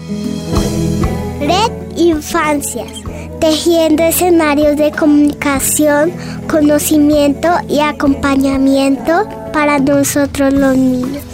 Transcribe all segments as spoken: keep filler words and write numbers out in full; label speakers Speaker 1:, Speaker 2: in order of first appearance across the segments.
Speaker 1: Red Infancias, tejiendo escenarios de comunicación, conocimiento y acompañamiento para nosotros los niños.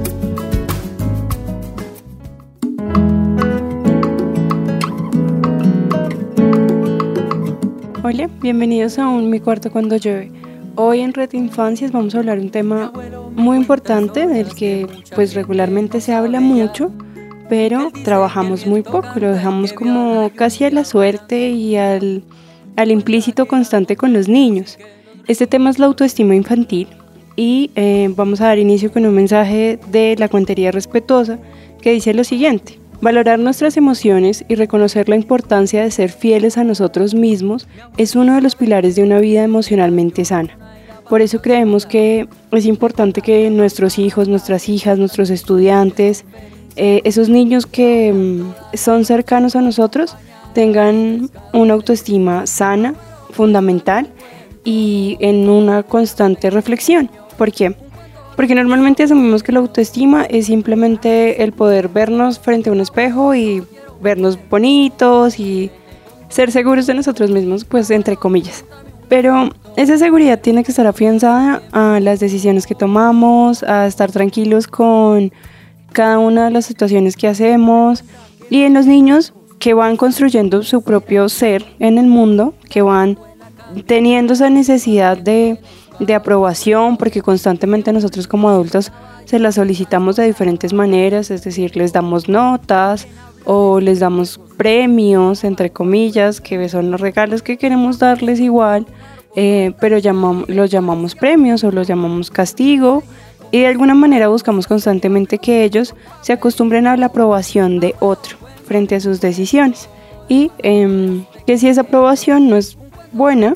Speaker 2: Hola, bienvenidos a un Mi Cuarto Cuando Llueve. Hoy en Red Infancias vamos a hablar de un tema muy importante del que pues regularmente se habla mucho, pero trabajamos muy poco, lo dejamos como casi a la suerte y al, al implícito constante con los niños. Este tema es la autoestima infantil y eh, vamos a dar inicio con un mensaje de la Cuentería Respetuosa que dice lo siguiente: valorar nuestras emociones y reconocer la importancia de ser fieles a nosotros mismos es uno de los pilares de una vida emocionalmente sana. Por eso creemos que es importante que nuestros hijos, nuestras hijas, nuestros estudiantes, eh, esos niños que mm, son cercanos a nosotros, tengan una autoestima sana, fundamental y en una constante reflexión. ¿Por qué? Porque normalmente asumimos que la autoestima es simplemente el poder vernos frente a un espejo y vernos bonitos y ser seguros de nosotros mismos, pues entre comillas. Pero esa seguridad tiene que estar afianzada a las decisiones que tomamos, a estar tranquilos con cada una de las situaciones que hacemos. Y en los niños que van construyendo su propio ser en el mundo, que van teniendo esa necesidad de... de aprobación, porque constantemente nosotros como adultos se la solicitamos de diferentes maneras, es decir, les damos notas o les damos premios, entre comillas, que son los regalos que queremos darles igual, eh, pero llamamos, los llamamos premios o los llamamos castigo, y de alguna manera buscamos constantemente que ellos se acostumbren a la aprobación de otro frente a sus decisiones, y eh, que si esa aprobación no es buena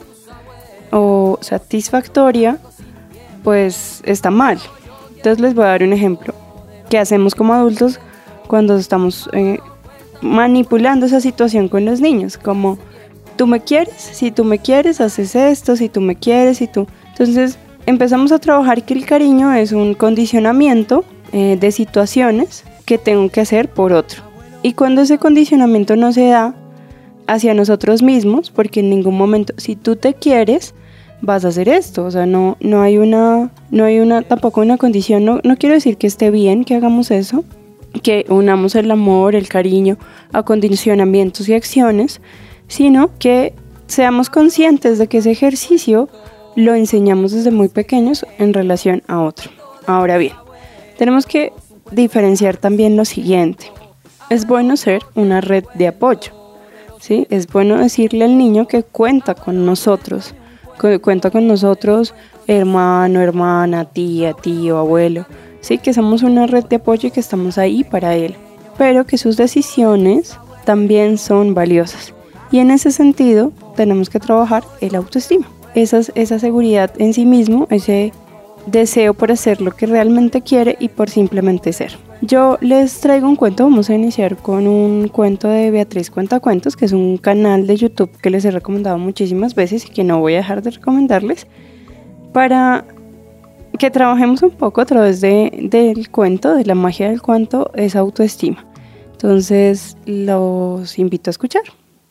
Speaker 2: o satisfactoria, pues está mal. Entonces les voy a dar un ejemplo. ¿Qué hacemos como adultos cuando estamos eh, manipulando esa situación con los niños? Como, tú me quieres, si tú me quieres, haces esto, si tú me quieres, si tú... Entonces empezamos a trabajar que el cariño es un condicionamiento eh, de situaciones que tengo que hacer por otro. Y cuando ese condicionamiento no se da hacia nosotros mismos, porque en ningún momento, si tú te quieres, vas a hacer esto, o sea, no, no hay una, no hay una, tampoco una condición, no, no quiero decir que esté bien que hagamos eso, que unamos el amor, el cariño a condicionamientos y acciones, sino que seamos conscientes de que ese ejercicio lo enseñamos desde muy pequeños en relación a otro. Ahora bien, tenemos que diferenciar también lo siguiente: es bueno ser una red de apoyo, ¿sí? Es bueno decirle al niño que cuenta con nosotros, que cuenta con nosotros, hermano, hermana, tía, tío, abuelo, sí, que somos una red de apoyo y que estamos ahí para él, pero que sus decisiones también son valiosas. Y en ese sentido tenemos que trabajar el autoestima, esa, esa seguridad en sí mismo, ese deseo por hacer lo que realmente quiere y por simplemente ser. Yo les traigo un cuento, vamos a iniciar con un cuento de Beatriz Cuentacuentos, que es un canal de YouTube que les he recomendado muchísimas veces y que no voy a dejar de recomendarles, para que trabajemos un poco a través de, del cuento, de la magia del cuento, esa autoestima. Entonces los invito a escuchar.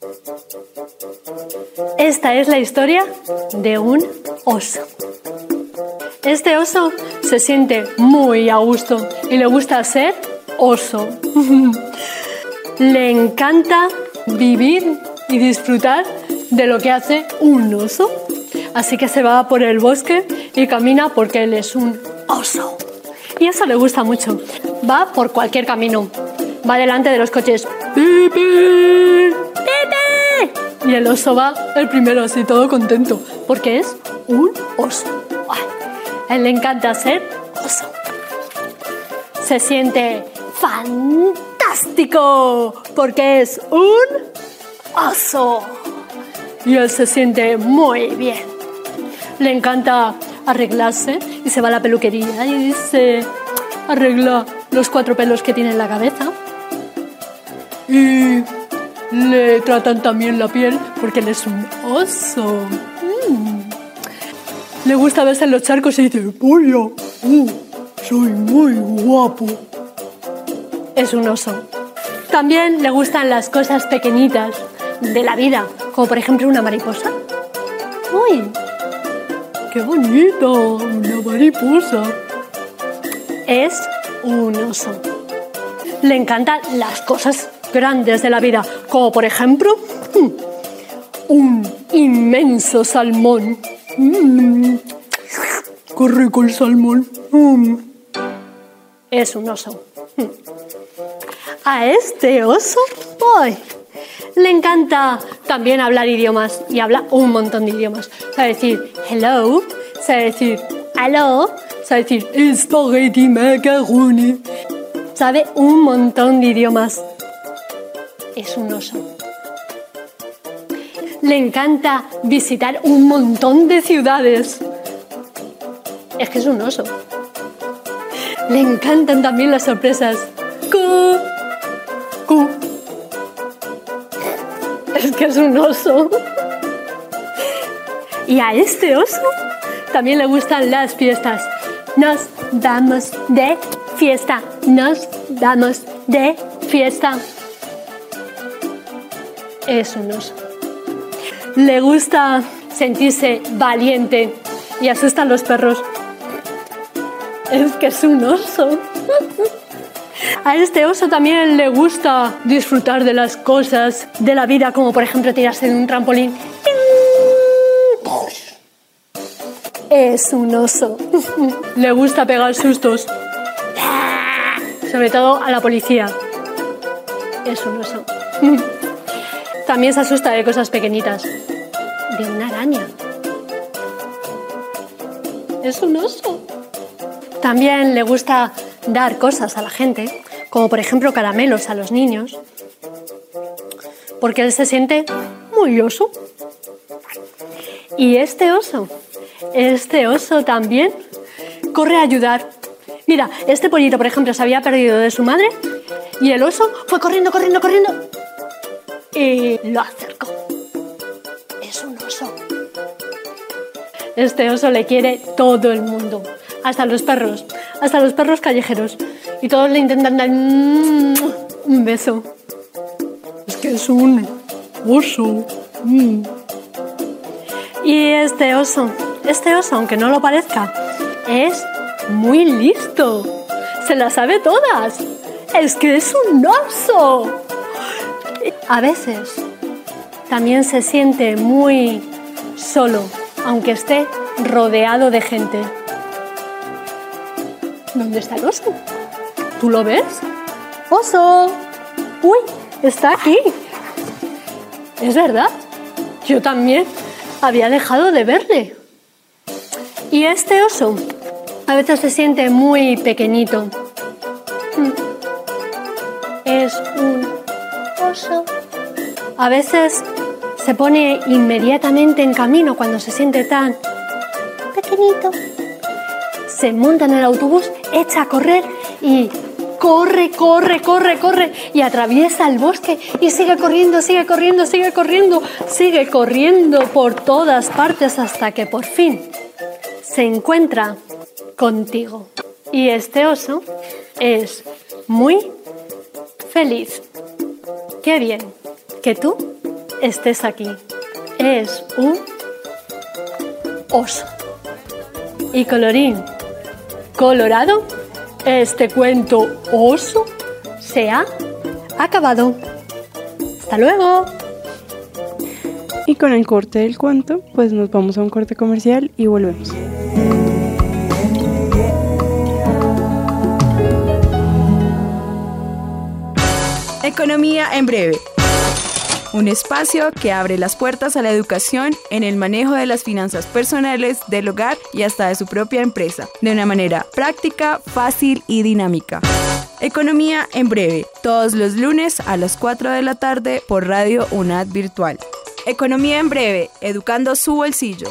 Speaker 3: Esta es la historia de un oso. Este oso se siente muy a gusto y le gusta ser oso. Le encanta vivir y disfrutar de lo que hace un oso. Así que se va por el bosque y camina porque él es un oso. Y eso le gusta mucho. Va por cualquier camino. Va delante de los coches. ¡Pipi! ¡Pipi! Y el oso va el primero, así todo contento, porque es un oso. A él le encanta ser oso. Se siente fantástico porque es un oso. Y él se siente muy bien. Le encanta arreglarse y se va a la peluquería y se arregla los cuatro pelos que tiene en la cabeza. Y le tratan también la piel porque él es un oso. Mm. Le gusta verse en los charcos y dice: ¡Hola! Uh, soy muy guapo. Es un oso. También le gustan las cosas pequeñitas de la vida, como por ejemplo una mariposa. ¡Uy! ¡Qué bonita! Una mariposa. Es un oso. Le encantan las cosas grandes de la vida, como por ejemplo un inmenso salmón. Mm, ¡Qué rico el salmón! Mm. Es un oso. A este oso, ¡ay!, le encanta también hablar idiomas, y habla un montón de idiomas. Sabe decir hello, sabe decir aló, sabe decir espagueti macaroni. Sabe un montón de idiomas. Es un oso. Le encanta visitar un montón de ciudades. Es que es un oso. Le encantan también las sorpresas. ¡Cu! ¡Cu! Es que es un oso. Y a este oso también le gustan las fiestas. Nos vamos de fiesta. Nos vamos de fiesta. Es un oso. Le gusta sentirse valiente y asusta a los perros. Es que es un oso. A este oso también le gusta disfrutar de las cosas de la vida, como por ejemplo tirarse de un trampolín. Es un oso. Le gusta pegar sustos, sobre todo a la policía. Es un oso. También se asusta de cosas pequeñitas, de una araña. Es un oso. También le gusta dar cosas a la gente, como por ejemplo caramelos a los niños, porque él se siente muy oso. Y este oso, este oso también corre a ayudar. Mira, este pollito, por ejemplo, se había perdido de su madre y el oso fue corriendo, corriendo, corriendo y lo acercó. Es un oso. Este oso le quiere todo el mundo, hasta los perros, hasta los perros callejeros. Y todos le intentan dar un beso. Es que es un oso. Mm. Y este oso, este oso, aunque no lo parezca, es muy listo. Se las sabe todas. Es que es un oso. A veces también se siente muy solo, aunque esté rodeado de gente. ¿Dónde está el oso? ¿Tú lo ves? ¡Oso! ¡Uy! Está aquí. Es verdad. Yo también había dejado de verle. Y este oso a veces se siente muy pequeñito. Es un oso. A veces se pone inmediatamente en camino cuando se siente tan pequeñito. Se monta en el autobús, echa a correr y corre, corre, corre, corre y atraviesa el bosque y sigue corriendo, sigue corriendo, sigue corriendo, sigue corriendo por todas partes hasta que por fin se encuentra contigo. Y este oso es muy feliz. Qué bien que tú estés aquí. Es un oso. Y colorín colorado, este cuento oso se ha acabado. ¡Hasta luego!
Speaker 2: Y con el corte del cuento, pues nos vamos a un corte comercial y volvemos.
Speaker 4: Economía en breve. Un espacio que abre las puertas a la educación en el manejo de las finanzas personales, del hogar y hasta de su propia empresa, de una manera práctica, fácil y dinámica. Economía en breve, todos los lunes a las cuatro de la tarde por Radio UNAD Virtual. Economía en breve, educando su bolsillo.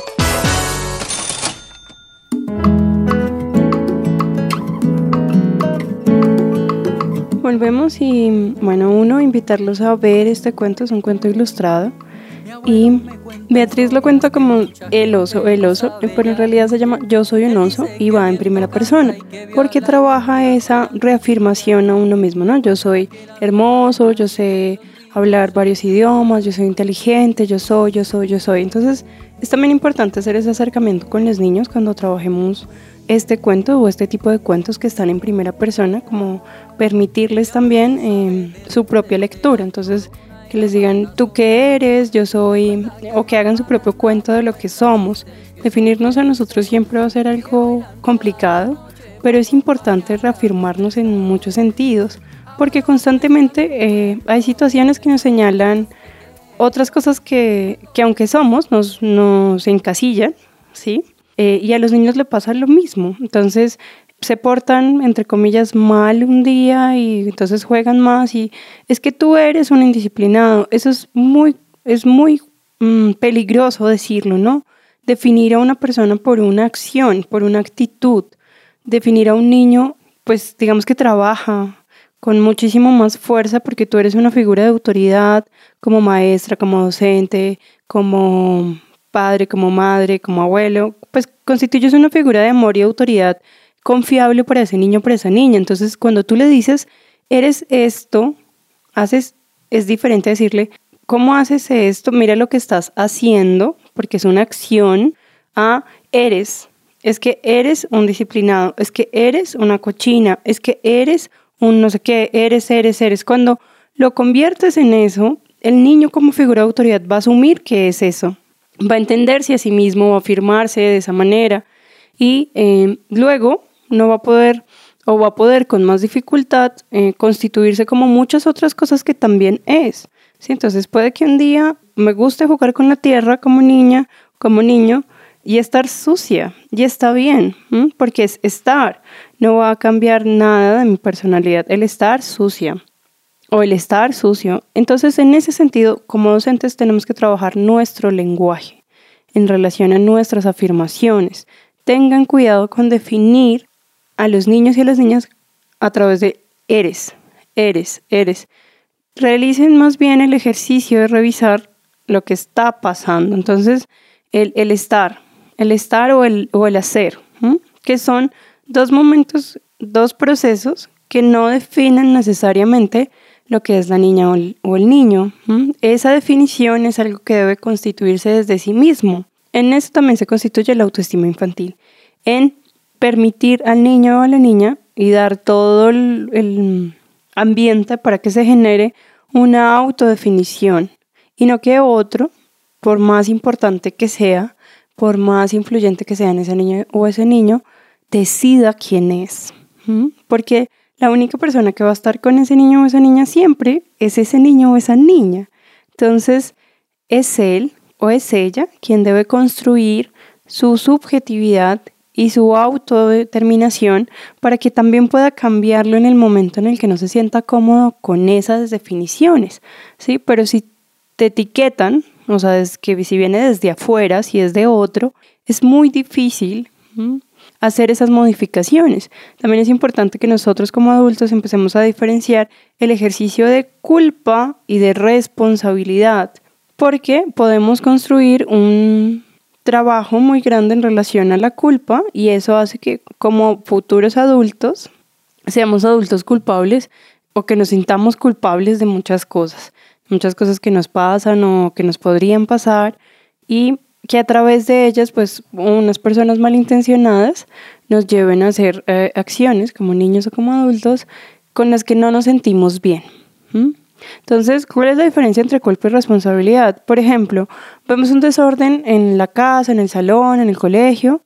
Speaker 2: Volvemos y, bueno, uno, invitarlos a ver este cuento, es un cuento ilustrado Y Beatriz lo cuenta como el oso, el oso, pero en realidad se llama Yo soy un oso y va en primera persona, porque trabaja esa reafirmación a uno mismo, ¿no? Yo soy hermoso, yo sé hablar varios idiomas, yo soy inteligente, yo soy, yo soy, yo soy. Entonces es también importante hacer ese acercamiento con los niños cuando trabajemos este cuento o este tipo de cuentos que están en primera persona, como permitirles también eh, su propia lectura. Entonces que les digan tú qué eres, yo soy, o que hagan su propio cuento de lo que somos. Definirnos a nosotros siempre va a ser algo complicado, pero es importante reafirmarnos en muchos sentidos, porque constantemente eh, hay situaciones que nos señalan otras cosas que, que aunque somos, nos, nos encasillan, ¿sí? Eh, y a los niños le pasa lo mismo. Entonces se portan, entre comillas, mal un día y entonces juegan más y es que tú eres un indisciplinado. Eso es muy, es muy mmm, peligroso decirlo, ¿no? Definir a una persona por una acción, por una actitud. Definir a un niño, pues digamos que trabaja con muchísimo más fuerza porque tú eres una figura de autoridad como maestra, como docente, como padre, como madre, como abuelo. Pues constituyes una figura de amor y autoridad confiable para ese niño, para esa niña. Entonces, cuando tú le dices, eres esto, haces, es diferente decirle, ¿cómo haces esto? Mira lo que estás haciendo, porque es una acción, a eres. Es que eres un disciplinado, es que eres una cochina, es que eres un no sé qué, eres, eres, eres. Cuando lo conviertes en eso, el niño como figura de autoridad va a asumir que es eso. Va a entenderse a sí mismo, va a afirmarse de esa manera y eh, luego no va a poder o va a poder con más dificultad eh, constituirse como muchas otras cosas que también es, ¿sí? Entonces puede que un día me guste jugar con la tierra como niña, como niño y estar sucia y está bien, ¿m? Porque es estar, no va a cambiar nada de mi personalidad el estar sucia o el estar sucio. Entonces en ese sentido como docentes tenemos que trabajar nuestro lenguaje en relación a nuestras afirmaciones. Tengan cuidado con definir a los niños y a las niñas a través de eres, eres, eres. Realicen más bien el ejercicio de revisar lo que está pasando. Entonces, el, el estar, el estar o el, o el hacer, ¿m? Que son dos momentos, dos procesos que no definen necesariamente lo que es la niña o el, o el niño. ¿m? Esa definición es algo que debe constituirse desde sí mismo. En eso también se constituye la autoestima infantil. En permitir al niño o a la niña y dar todo el, el ambiente para que se genere una autodefinición y no que otro, por más importante que sea, por más influyente que sea en ese niño o ese niño, decida quién es. ¿Mm? Porque la única persona que va a estar con ese niño o esa niña siempre es ese niño o esa niña. Entonces es él o es ella quien debe construir su subjetividad y su autodeterminación para que también pueda cambiarlo en el momento en el que no se sienta cómodo con esas definiciones, ¿sí? Pero si te etiquetan, o sea, es que si viene desde afuera, si es de otro, es muy difícil ¿sí? hacer esas modificaciones. También es importante que nosotros como adultos empecemos a diferenciar el ejercicio de culpa y de responsabilidad, porque podemos construir un trabajo muy grande en relación a la culpa y eso hace que como futuros adultos seamos adultos culpables o que nos sintamos culpables de muchas cosas, muchas cosas que nos pasan o que nos podrían pasar y que a través de ellas pues unas personas malintencionadas nos lleven a hacer eh, acciones como niños o como adultos con las que no nos sentimos bien. ¿Mm? Entonces, ¿cuál es la diferencia entre culpa y responsabilidad? Por ejemplo, vemos un desorden en la casa, en el salón, en el colegio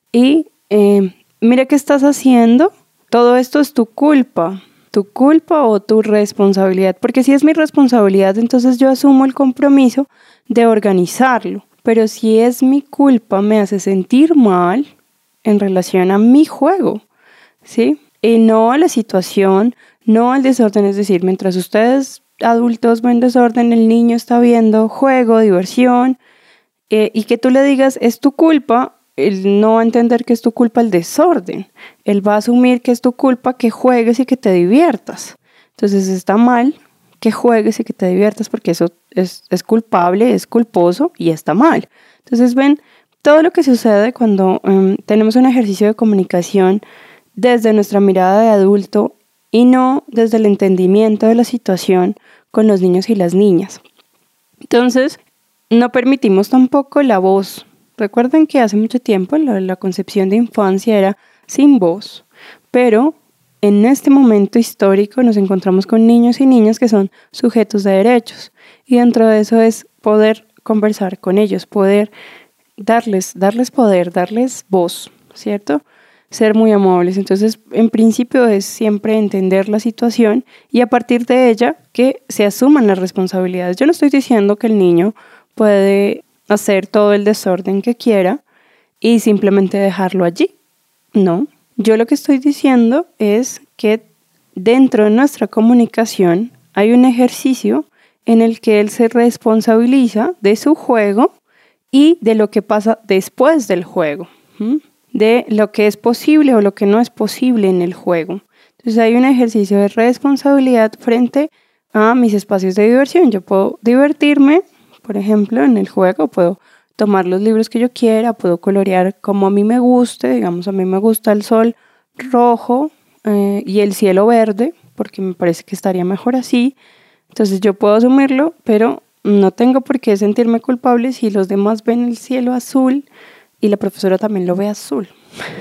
Speaker 2: y eh, mira qué estás haciendo, todo esto es tu culpa, tu culpa o tu responsabilidad, porque si es mi responsabilidad, entonces yo asumo el compromiso de organizarlo, pero si es mi culpa, me hace sentir mal en relación a mi juego, ¿sí? Y no a la situación, no al desorden, es decir, mientras ustedes adultos ven desorden, el niño está viendo juego, diversión, eh, y que tú le digas es tu culpa, él no va a entender que es tu culpa el desorden, él va a asumir que es tu culpa que juegues y que te diviertas. Entonces está mal que juegues y que te diviertas porque eso es, es culpable, es culposo y está mal. Entonces ven todo lo que sucede cuando um, tenemos un ejercicio de comunicación desde nuestra mirada de adulto y no desde el entendimiento de la situación con los niños y las niñas. Entonces, no permitimos tampoco la voz. Recuerden que hace mucho tiempo la, la concepción de infancia era sin voz, pero en este momento histórico nos encontramos con niños y niñas que son sujetos de derechos y dentro de eso es poder conversar con ellos, poder darles, darles poder, darles voz, ¿cierto? Ser muy amables. Entonces, en principio es siempre entender la situación y a partir de ella que se asuman las responsabilidades. Yo no estoy diciendo que el niño puede hacer todo el desorden que quiera y simplemente dejarlo allí. No. Yo lo que estoy diciendo es que dentro de nuestra comunicación hay un ejercicio en el que él se responsabiliza de su juego y de lo que pasa después del juego. ¿Mm? De lo que es posible o lo que no es posible en el juego. Entonces hay un ejercicio de responsabilidad frente a mis espacios de diversión. Yo puedo divertirme, por ejemplo, en el juego, puedo tomar los libros que yo quiera, puedo colorear como a mí me guste, digamos, a mí me gusta el sol rojo eh, y el cielo verde, porque me parece que estaría mejor así. Entonces yo puedo asumirlo, pero no tengo por qué sentirme culpable si los demás ven el cielo azul y la profesora también lo ve azul.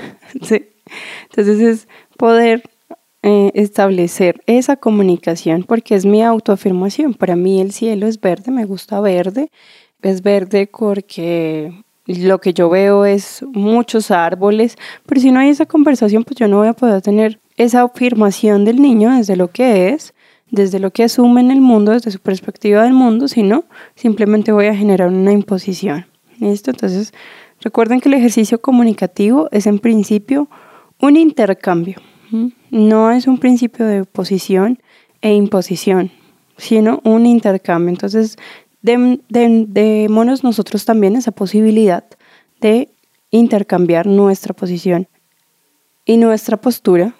Speaker 2: Sí. Entonces es poder eh, establecer esa comunicación porque es mi autoafirmación. Para mí el cielo es verde, me gusta verde. Es verde porque lo que yo veo es muchos árboles, pero si no hay esa conversación, pues yo no voy a poder tener esa afirmación del niño desde lo que es, desde lo que asume en el mundo, desde su perspectiva del mundo, sino simplemente voy a generar una imposición. ¿Listo? Entonces, recuerden que el ejercicio comunicativo es en principio un intercambio. ¿Mm? No es un principio de posición e imposición, sino un intercambio. Entonces, de, de, démonos nosotros también esa posibilidad de intercambiar nuestra posición y nuestra postura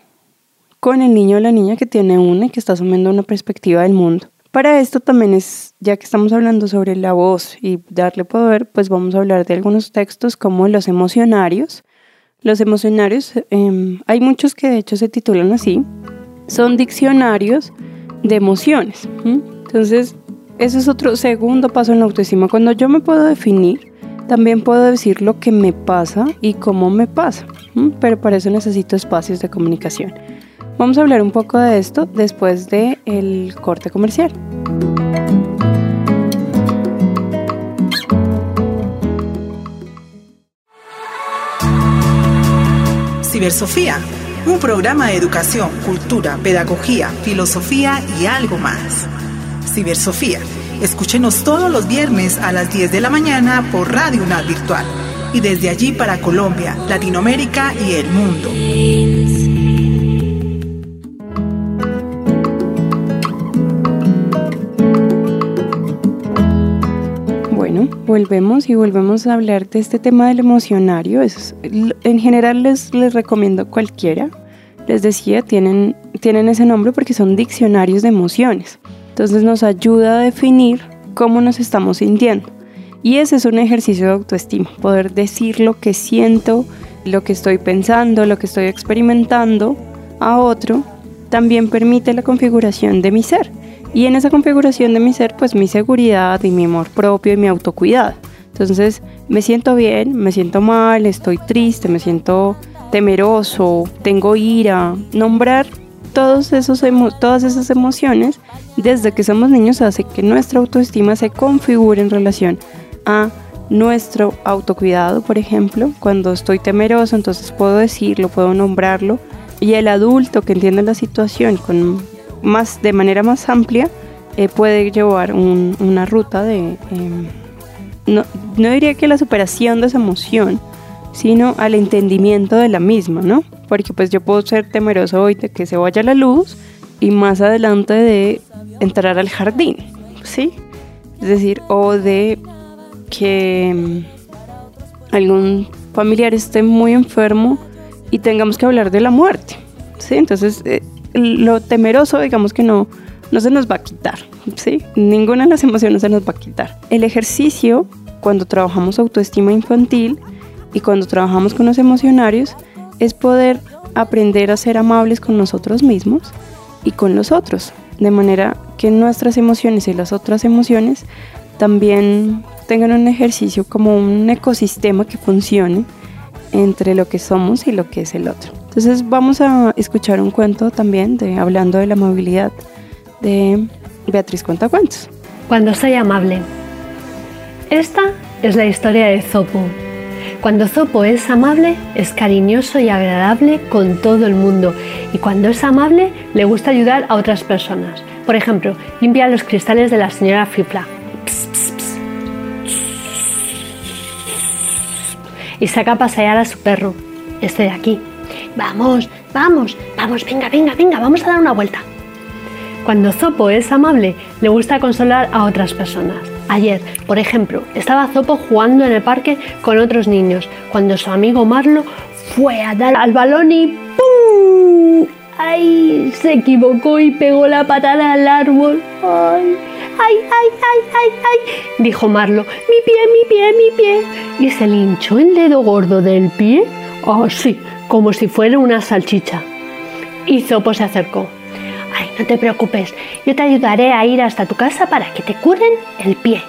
Speaker 2: con el niño o la niña que tiene una y que está asumiendo una perspectiva del mundo. Para esto también es, ya que estamos hablando sobre la voz y darle poder, pues vamos a hablar de algunos textos como los emocionarios. Los emocionarios, eh, hay muchos que de hecho se titulan así, son diccionarios de emociones. ¿Mm? Entonces, ese es otro segundo paso en la autoestima. Cuando yo me puedo definir, también puedo decir lo que me pasa y cómo me pasa. ¿Mm? Pero para eso necesito espacios de comunicación. Vamos a hablar un poco de esto después del corte comercial.
Speaker 5: Cibersofía, un programa de educación, cultura, pedagogía, filosofía y algo más. Cibersofía, escúchenos todos los viernes a las diez de la mañana por Radio UNAD Virtual y desde allí para Colombia, Latinoamérica y el mundo.
Speaker 2: Bueno, volvemos y volvemos a hablar de este tema del emocionario. Es, en general les, les recomiendo cualquiera. Les decía, tienen, tienen ese nombre porque son diccionarios de emociones. Entonces nos ayuda a definir cómo nos estamos sintiendo. Y ese es un ejercicio de autoestima, poder decir lo que siento, lo que estoy pensando, lo que estoy experimentando a otro, también permite la configuración de mi ser. Y en esa configuración de mi ser, pues mi seguridad y mi amor propio y mi autocuidado. Entonces, me siento bien, me siento mal, estoy triste, me siento temeroso, tengo ira. Nombrar todos esos emo- todas esas emociones desde que somos niños hace que nuestra autoestima se configure en relación a nuestro autocuidado, por ejemplo. Cuando estoy temeroso, entonces puedo decirlo, puedo nombrarlo. Y el adulto que entiende la situación con más, de manera más amplia, eh, puede llevar un, una ruta de, eh, no, no diría que la superación de esa emoción, sino al entendimiento de la misma, ¿no? Porque pues yo puedo ser temeroso hoy de que se vaya la luz y más adelante de entrar al jardín, ¿sí? Es decir, o de que um, algún familiar esté muy enfermo y tengamos que hablar de la muerte, ¿sí? Entonces, eh, lo temeroso, digamos que no, no se nos va a quitar, ¿sí? Ninguna de las emociones se nos va a quitar. El ejercicio, cuando trabajamos autoestima infantil y cuando trabajamos con los emocionarios, es poder aprender a ser amables con nosotros mismos y con los otros, de manera que nuestras emociones y las otras emociones también tengan un ejercicio como un ecosistema que funcione entre lo que somos y lo que es el otro. Entonces vamos a escuchar un cuento también de hablando de la amabilidad de Beatriz Cuentacuentos.
Speaker 3: Cuando soy amable. Esta es la historia de Zopo. Cuando Zopo es amable, es cariñoso y agradable con todo el mundo. Y cuando es amable, le gusta ayudar a otras personas. Por ejemplo, limpia los cristales de la señora Fifla. Pss, pss, pss. Y saca a pasear a su perro, este de aquí. Vamos, vamos, vamos, venga, venga, venga, vamos a dar una vuelta. Cuando Zopo es amable, le gusta consolar a otras personas. Ayer, por ejemplo, estaba Zopo jugando en el parque con otros niños, cuando su amigo Marlo fue a dar al balón y ¡pum! ¡Ay! Se equivocó y pegó la patada al árbol. ¡Ay! ¡Ay, ay, ay, ay, ay! Dijo Marlo, mi pie, mi pie, mi pie. Y se le hinchó el dedo gordo del pie, así, como si fuera una salchicha. Y Zopo se acercó. Ay, no te preocupes, yo te ayudaré a ir hasta tu casa para que te curen el pie.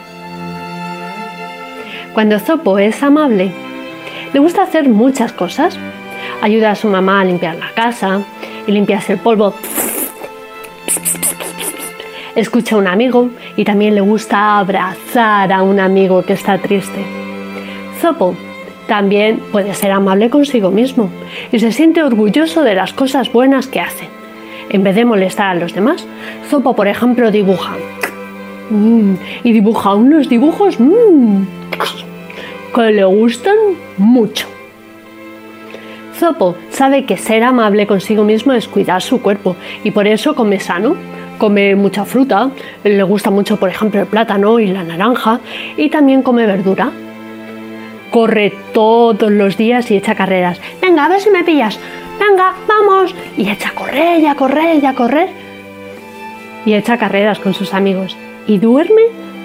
Speaker 3: Cuando Zopo es amable, le gusta hacer muchas cosas. Ayuda a su mamá a limpiar la casa y limpiarse el polvo. Escucha a un amigo y también le gusta abrazar a un amigo que está triste. Zopo también puede ser amable consigo mismo y se siente orgulloso de las cosas buenas que hace. En vez de molestar a los demás, Zopo, por ejemplo, dibuja. Mm, y dibuja unos dibujos mm, que le gustan mucho. Zopo sabe que ser amable consigo mismo es cuidar su cuerpo y por eso come sano. Come mucha fruta, le gusta mucho, por ejemplo, el plátano y la naranja, y también come verdura. Corre todos los días y echa carreras. Venga, a ver si me pillas. Venga, vamos. Y echa a correr, y a correr, y a correr. Y echa carreras con sus amigos. Y duerme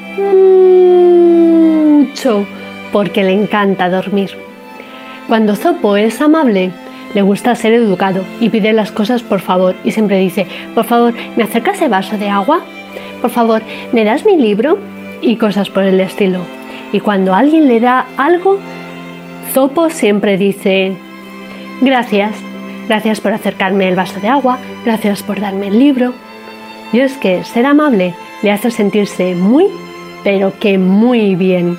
Speaker 3: mucho, porque le encanta dormir. Cuando Zopo es amable, le gusta ser educado y pide las cosas por favor. Y siempre dice, por favor, ¿me acercas ese vaso de agua? Por favor, ¿me das mi libro? Y cosas por el estilo. Y cuando alguien le da algo, Zopo siempre dice, gracias. Gracias por acercarme el vaso de agua, gracias por darme el libro. Y es que ser amable le hace sentirse muy, pero que muy bien.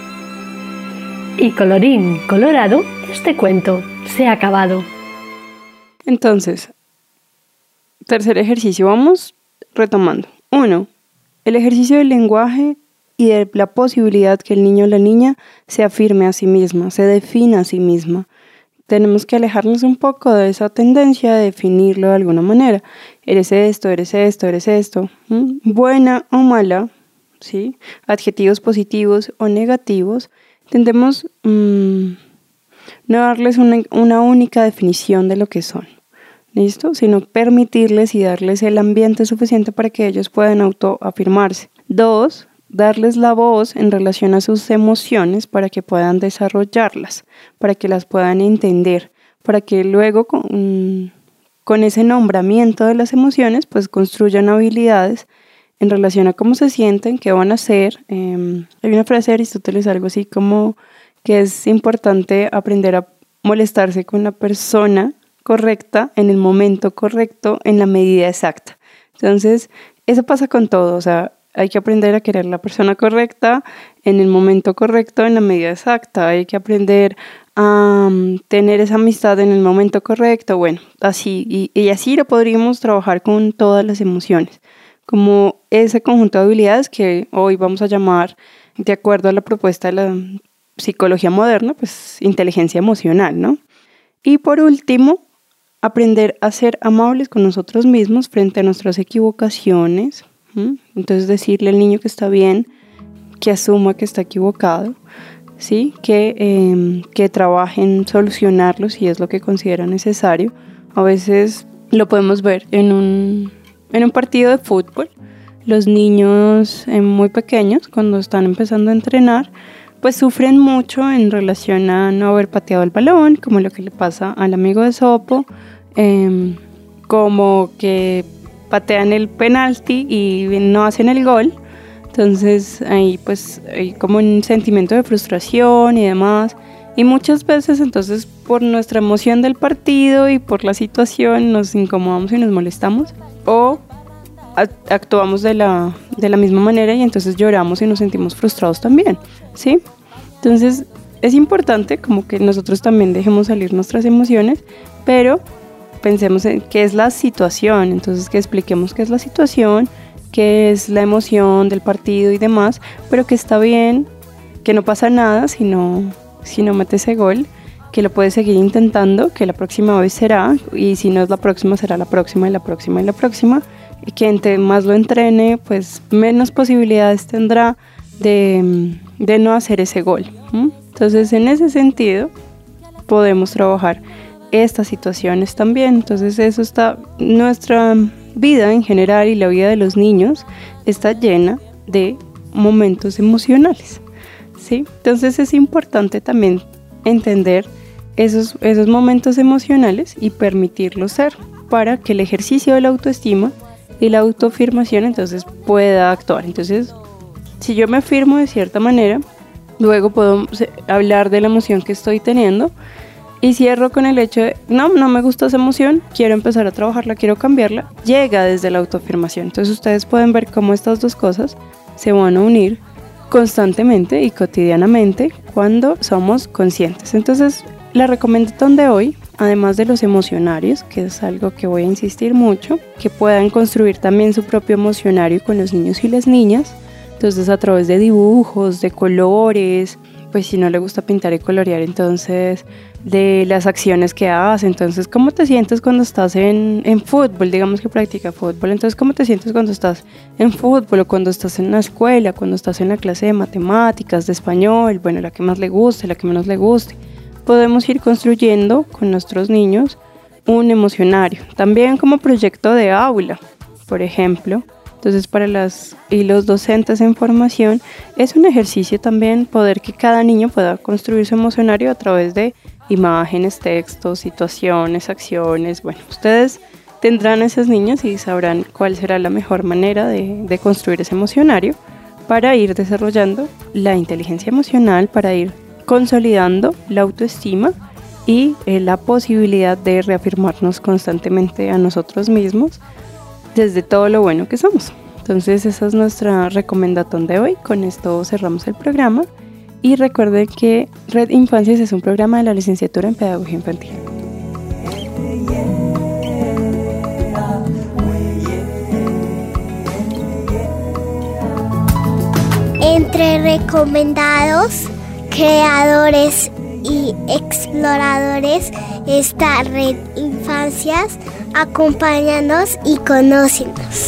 Speaker 3: Y colorín colorado, este cuento se ha acabado.
Speaker 2: Entonces, tercer ejercicio, vamos retomando. Uno, el ejercicio del lenguaje y de la posibilidad que el niño o la niña se afirme a sí misma, se defina a sí misma. Tenemos que alejarnos un poco de esa tendencia de definirlo de alguna manera. Eres esto, eres esto, eres esto. ¿Mm? Buena o mala, ¿sí? Adjetivos positivos o negativos. Tendemos mmm, no darles una, una única definición de lo que son. ¿Listo? Sino permitirles y darles el ambiente suficiente para que ellos puedan autoafirmarse. Dos, darles la voz en relación a sus emociones para que puedan desarrollarlas, para que las puedan entender, para que luego con, con ese nombramiento de las emociones pues construyan habilidades en relación a cómo se sienten, qué van a hacer. Eh, hay una frase de Aristóteles, algo así como que es importante aprender a molestarse con la persona correcta, en el momento correcto, en la medida exacta. Entonces, eso pasa con todo, o sea, hay que aprender a querer a la persona correcta, en el momento correcto, en la medida exacta. Hay que aprender a um, tener esa amistad en el momento correcto, bueno, así, y, y así lo podríamos trabajar con todas las emociones, como ese conjunto de habilidades que hoy vamos a llamar, de acuerdo a la propuesta de la psicología moderna, pues inteligencia emocional, ¿no? Y por último, aprender a ser amables con nosotros mismos frente a nuestras equivocaciones. ¿Mm? Entonces decirle al niño que está bien, que asuma que está equivocado, ¿sí? que, eh, que trabaje en solucionarlo si es lo que considera necesario. A veces lo podemos ver en un, en un partido de fútbol, los niños eh, muy pequeños, cuando están empezando a entrenar, pues sufren mucho en relación a no haber pateado el balón, como lo que le pasa al amigo de Sopo, eh, como que patean el penalti y no hacen el gol. Entonces ahí pues hay como un sentimiento de frustración y demás. Y muchas veces entonces por nuestra emoción del partido y por la situación nos incomodamos y nos molestamos. O actuamos de la, de la misma manera y entonces lloramos y nos sentimos frustrados también, ¿sí? Entonces es importante como que nosotros también dejemos salir nuestras emociones, pero pensemos en qué es la situación, entonces que expliquemos qué es la situación, qué es la emoción del partido y demás, pero que está bien, que no pasa nada si no, si no mete ese gol, que lo puedes seguir intentando, que la próxima vez será, y si no es la próxima, será la próxima y la próxima y la próxima, y que entre más lo entrene, pues menos posibilidades tendrá de, de no hacer ese gol. ¿Mm? Entonces, en ese sentido, podemos trabajar estas situaciones también. Entonces, eso está, nuestra vida en general y la vida de los niños está llena de momentos emocionales, ¿sí? Entonces, es importante también entender esos, esos momentos emocionales y permitirlos ser, para que el ejercicio de la autoestima y la autoafirmación entonces pueda actuar. Entonces, si yo me afirmo de cierta manera, luego puedo hablar de la emoción que estoy teniendo y cierro con el hecho de, no, no me gusta esa emoción, quiero empezar a trabajarla, quiero cambiarla, llega desde la autoafirmación. Entonces ustedes pueden ver cómo estas dos cosas se van a unir constantemente y cotidianamente cuando somos conscientes. Entonces, la recomendación de hoy, además de los emocionarios, que es algo que voy a insistir mucho, que puedan construir también su propio emocionario con los niños y las niñas, entonces a través de dibujos, de colores, pues si no le gusta pintar y colorear, entonces de las acciones que hace, entonces cómo te sientes cuando estás en, en fútbol, digamos que practica fútbol, entonces cómo te sientes cuando estás en fútbol o cuando estás en la escuela, cuando estás en la clase de matemáticas, de español, bueno, la que más le guste, la que menos le guste. Podemos ir construyendo con nuestros niños un emocionario, también como proyecto de aula, por ejemplo. Entonces, para las y los docentes en formación es un ejercicio también poder que cada niño pueda construir su emocionario a través de imágenes, textos, situaciones, acciones. Bueno, ustedes tendrán a esos niños y sabrán cuál será la mejor manera de, de construir ese emocionario para ir desarrollando la inteligencia emocional, para ir consolidando la autoestima y eh, la posibilidad de reafirmarnos constantemente a nosotros mismos desde todo lo bueno que somos. Entonces esa es nuestra recomendación de hoy. Con esto cerramos el programa y recuerden que Red Infancias es un programa de la licenciatura en Pedagogía Infantil.
Speaker 1: Entre recomendados, creadores y exploradores está Red Infancias. Acompáñanos y conócenos.